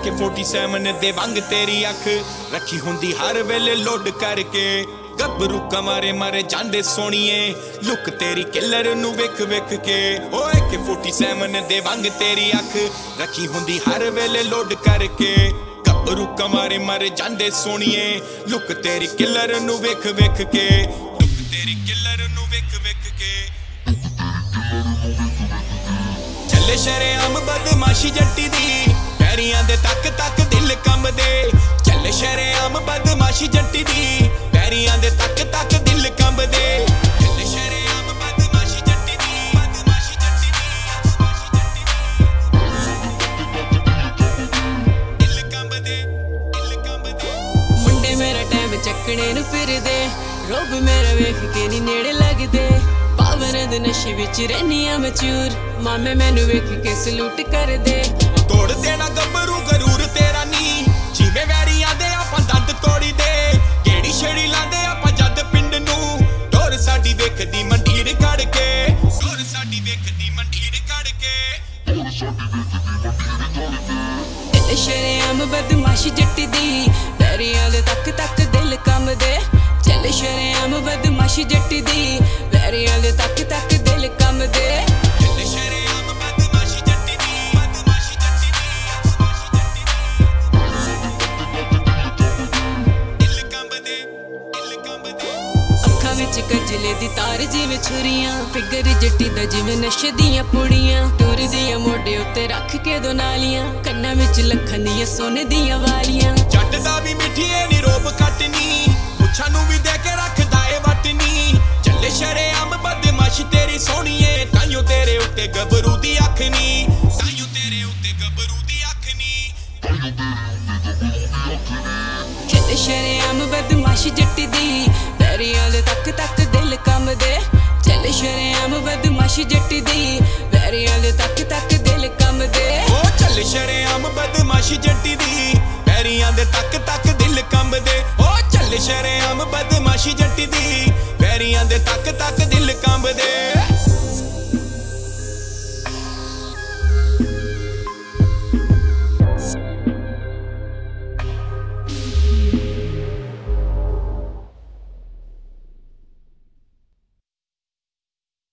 AK-47 ਦੇ ਵਾਂਗ ਤੇਰੀ ਅੱਖ ਰੱਖੀ ਹੁੰਦੀ ਹਰ ਵੇਲੇ ਲੋਡ ਕਰਕੇ ਗੱਭਰੂ ਕਮਾਰੇ ਮਾਰੇ ਜਾਂਦੇ ਸੋਣੀਏ ਲੁੱਕ ਤੇਰੀ ਕਿਲਰ ਨੂੰ ਵੇਖ ਵੇਖ ਕੇ ਓ AK-47 ਦੇ ਵਾਂਗ ਤੇਰੀ ਅੱਖ ਰੱਖੀ ਹੁੰਦੀ ਹਰ ਵੇਲੇ ਲੋਡ ਕਰਕੇ ਗੱਭਰੂ ਕਮਾਰੇ ਮਾਰੇ ਜਾਂਦੇ ਸੋਣੀਏ ਲੁੱਕ ਤੇਰੀ ਕਿਲਰ ਨੂੰ ਵੇਖ ਵੇਖ ਕੇ ਲੁੱਕ ਤੇਰੀ ਕਿਲਰ ਨੂੰ ਵੇਖ ਵੇਖ ਕੇ ਚੱਲੇ ਸ਼ਰੇਆਮ ਬਦਮਾਸ਼ੀ ਜੱਟੀ ਦੀ ਪੈਰੀਆਂ ਦੇ ਤੱਕ ਤੱਕ ਦਿਲ ਕੰਬਦੇ ਚੱਲੇ ਸ਼ਰੇਆਮ ਬਦਮਾਸ਼ੀ ਜੱਟੀ ਦੀ ਪੈਰੀਆਂ ਦੇ ਤੱਕ ਤੱਕ ਦਿਲ ਕੰਬਦੇ ਚੱਲੇ ਸ਼ਰੇਆਮ ਬਦਮਾਸ਼ੀ ਜੱਟੀ ਦੀ ਬਦਮਾਸ਼ੀ ਜੱਟੀ ਦੀ ਦਿਲ ਕੰਬਦੇ ਮੁੰਡੇ ਮੇਰਾ ਟਾਈਮ ਚੱਕਣੇ ਨੂੰ ਫਿਰਦੇ ਰੋਬ ਮੇਰਾ ਵੇਖ ਕੇ ਨੀ ਨੇੜੇ ਲੱਗਦੇ ਪਾਵਰ ਦੇ ਨਸ਼ੇ ਵਿੱਚ ਰਹਿਨੀਆਂ ਮਚੂਰ ਮਾਮੇ ਮੈਨੂੰ ਵੇਖ ਕੇ ਸਲੂਟ ਕਰਦੇ ਤੋੜ ਦੇਣਾ ਗੱਭਰੂ ਗਰੂਰ ਤੇਰਾ ਨੀ ਜਿਵੇਂ ਵੈਰੀਆਂ ਦੇ ਆਪਾਂ ਦੰਦ ਤੋੜੀ ਦੇ ਕਿਹੜੀ ਛੜੀ ਲਾਂਦੇ ਆਪਾਂ ਜੱਦ ਪਿੰਡ ਨੂੰ ਡੋਰ ਸਾਡੀ ਵੇਖਦੀ ਮੰਡੀਰ ਕੱਢ ਕੇ ਡੋਰ ਸਾਡੀ ਵੇਖਦੀ ਮੰਡੀਰ ਕੱਢ ਕੇ ਸ਼ਰੇਆਮ ਬਦਮਾਸ਼ੀ ਜੱਟੀ ਦੀ ਪੈਰੀਆਂ ਦੇ ਤੱਕ ਤੱਕ ਦਿਲ ਕੰਬਦੇ ਚੱਲ ਸ਼ਰੇਆਮ ਬਦਮਾਸ਼ੀ ਜੱਟੀ ਦੀ ਪੈਰੀਆਂ ਦੇ ਤੱਕ ਤੱਕ ਦਿਲ ਕੰਬਦੇ ਚੱਲ ਸ਼ਰੇਆਮ ਬਦਮਾਸ਼ੀ ਜੱਟੀ ਦੀ ਬਦਮਾਸ਼ੀ ਜੱਟੀ ਦੀ ਦਿਲ ਕੰਬਦੇ ਅੱਖਾਂ ਵਿੱਚ ਕਜਲੇ ਦੀ ਤਾਰ ਜਿਵੇਂ ਛੁਰੀਆਂ ਫਿਗਰ ਜੱਟੀ ਦਾ ਜਿਵੇਂ ਨਸ਼ੇ ਦੀਆਂ ਪੁੜੀਆਂ ਟੁਰਦੀਆਂ ਮੋਢੇ ਉੱਤੇ ਰੱਖ ਕੇ ਦੋ ਨਾਲੀਆਂ ਕੰਨਾਂ ਵਿੱਚ ਲੱਖਾਂ ਦੀਆਂ ਸੋਨੇ ਦੀਆਂ ਵਾਲੀਆਂ ਜੱਟ ਦਾ ਵੀ ਮਿੱਠੀਏ ਨੀ ਰੋਬ ਕੱਟਨੀ ਮੁੱਛਾਂ ਨੂੰ ਵੀ ਦੇ ਕੇ ਰੱਖਦਾ ਏ ਵਟਨੀ ਚੱਲੇ ਸ਼ਰੇਆਮ ਬਦਮਾਸ਼ੀ ਤੇਰੀ ਸੋਹਣੀਏ ਤਾਈਓ ਤੇਰੇ ਉੱਤੇ ਗੱਭਰੂ ਦੀ ਅੱਖ ਨੀ ਤਾਈਓ ਤੇਰੇ ਉੱਤੇ ਗੱਭਰੂ ਦੀ ਅੱਖ ਨੀ ਚੱਲੇ ਸ਼ਰੇਆਮ ਬਦਮਾਸ਼ੀ ਜੱਟੀ ਦੀ ਪੈਰੀਆਂ ਦੇ ਤੱਕ ਤੱਕ ਦਿਲ ਕੰਬਦੇ ਚੱਲੇ ਸ਼ਰੇਆਮ ਬਦਮਾਸ਼ੀ ਜੱਟੀ ਦੀ ਪੈਰੀਆਂ ਦੇ ਤੱਕ ਤੱਕ ਦਿਲ ਕੰਬਦੇ ਓ ਚੱਲੇ ਸ਼ਰੇਆਮ ਬਦਮਾਸ਼ੀ ਜੱਟੀ ਦੀ ਪੈਰੀਆਂ ਦੇ ਤੱਕ ਤੱਕ ਦਿਲ ਕੰਬਦੇ ਓ ਚੱਲੇ ਸ਼ਰੇਆਮ ਬਦਮਾਸ਼ੀ ਜੱਟੀ ਦੀ ਪੈਰੀਆਂ ਦੇ ਤੱਕ ਤੱਕ ਦਿਲ ਕੰਬਦੇ